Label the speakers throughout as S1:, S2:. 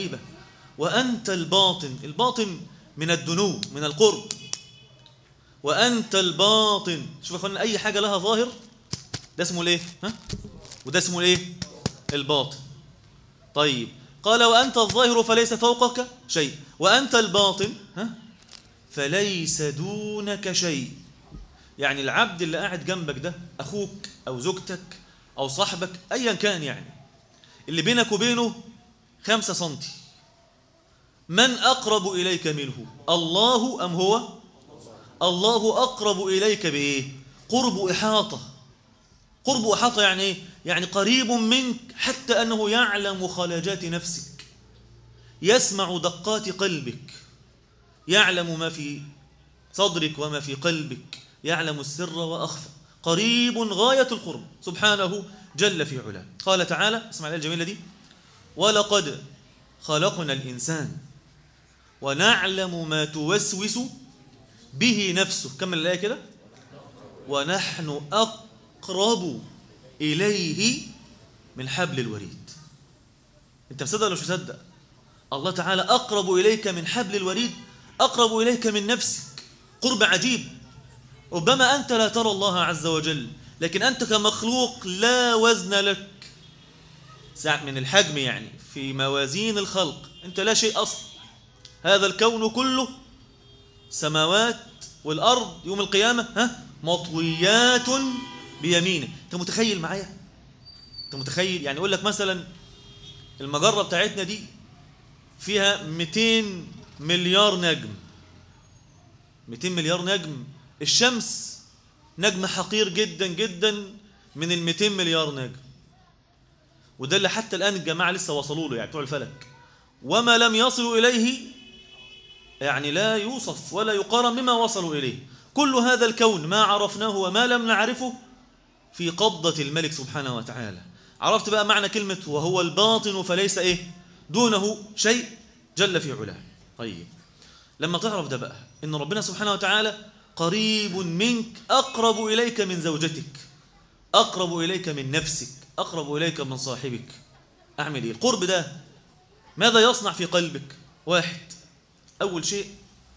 S1: وأنت الباطن، الباطن من الدنو من القرب، وأنت الباطن. شوف يا اخوانا، أي حاجة لها ظاهر ده اسمه الايه؟ وده اسمه الايه؟ الباطن. طيب قال وأنت الظاهر فليس فوقك شيء، وأنت الباطن فليس دونك شيء. يعني العبد اللي قاعد جنبك ده، أخوك أو زوجتك أو صاحبك أيا كان، يعني اللي بينك وبينه 5 سنتي، من أقرب إليك منه؟ الله أم هو؟ الله أقرب إليك بإيه؟ قرب إحاطة. قرب إحاطة يعني إيه؟ يعني قريب منك حتى أنه يعلم خلاجات نفسك، يسمع دقات قلبك، يعلم ما في صدرك وما في قلبك، يعلم السر وأخفى، قريب غاية القرب سبحانه جل في علاه. قال تعالى، اسمع الآية الجميلة دي: ولقد خلقنا الإنسان ونعلم ما توسوس به نفسه. كمل الآية كده: ونحن أقرب إليه من حبل الوريد. أنت مصدق ولا مش مصدق؟ الله تعالى أقرب إليك من حبل الوريد، أقرب إليك من نفسك، قرب عجيب. ربما أنت لا ترى الله عز وجل، لكن أنت كمخلوق لا وزن لك من الحجم، يعني في موازين الخلق أنت لا شيء أصلا. هذا الكون كله، سماوات والأرض يوم القيامة مطويات بيمينه. أنت متخيل معايا؟ أنت متخيل؟ يعني يقول لك مثلا المجرة بتاعتنا دي فيها 200 مليار نجم. 200 مليار نجم. الشمس نجم حقير جدا جدا من 200 مليار نجم، وده اللي حتى الآن الجماعة لسه وصلوا له، يعني بتوع الفلك، وما لم يصلوا إليه يعني لا يوصف ولا يقارن بما وصلوا إليه. كل هذا الكون ما عرفناه وما لم نعرفه في قبضة الملك سبحانه وتعالى. عرفت بقى معنى كلمة وهو الباطن فليس إيه؟ دونه شيء جل في علاه. طيب لما تعرف ده بقى، إن ربنا سبحانه وتعالى قريب منك، أقرب إليك من زوجتك، أقرب إليك من نفسك، أقرب إليك من صاحبك، أعمل إيه؟ القرب ده ماذا يصنع في قلبك؟ واحد، أول شيء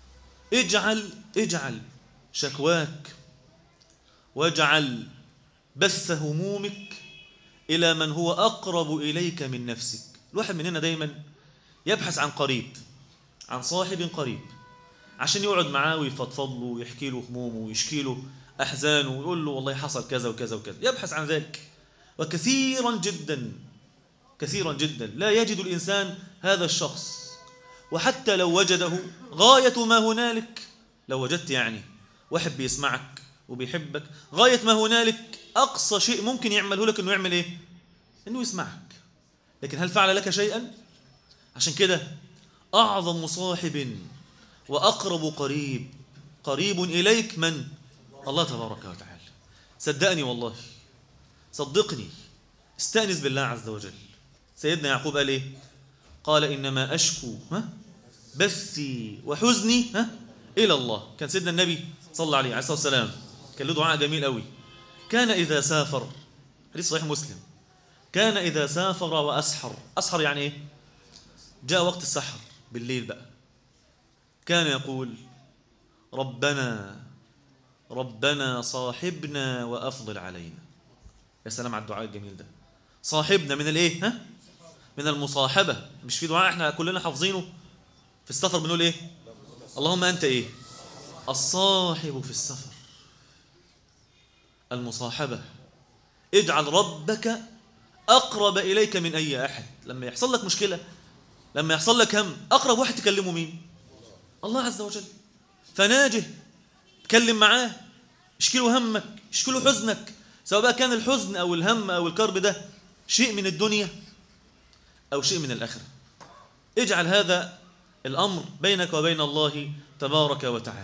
S1: اجعل شكواك واجعل بث همومك إلى من هو أقرب إليك من نفسك. الواحد مننا دايما يبحث عن قريب، عن صاحب قريب، عشان يقعد معاه ويفضفض له ويحكي له همومه ويشكي له أحزانه ويقول له والله حصل كذا وكذا وكذا. يبحث عن ذلك، وكثيرا جدا كثيرا جدا لا يجد الإنسان هذا الشخص. وحتى لو وجده، غاية ما هنالك، لو وجدت يعني واحد بيسمعك وبيحبك، غاية ما هنالك أقصى شيء ممكن يعمله لك إنه يعمل إيه؟ إنه يسمعك. لكن هل فعل لك شيئا؟ عشان كده أعظم صاحب وأقرب قريب إليك من؟ الله تبارك وتعالى. صدقني والله، صدقني، استأنس بالله عز وجل. سيدنا يعقوب قال إيه؟ قال إنما أشكو بثي وحزني إلى الله. كان سيدنا النبي صلى الله عليه الصلاة والسلام كان له دعاء جميل قوي. كان إذا سافر، حديث صحيح مسلم، كان إذا سافر وأسحر. أسحر يعني إيه؟ جاء وقت السحر بالليل بقى، كان يقول ربنا صاحبنا وأفضل علينا. يا سلام على الدعاء الجميل ده. صاحبنا من الإيه؟ من المصاحبة. مش في دعاء احنا كلنا حافظينه في السفر بنقول إيه؟ اللهم أنت إيه؟ الصاحب في السفر. المصاحبة. اجعل ربك أقرب إليك من أي أحد. لما يحصل لك مشكلة، لما يحصل لك هم، أقرب واحد تكلمه مين؟ الله عز وجل. فناجه، تكلم معاه، اشكي له همك، اشكي له حزنك، سواء بقى كان الحزن أو الهم أو الكرب ده شيء من الدنيا أو شيء من الآخرة. اجعل هذا الأمر بينك وبين الله تبارك وتعالى.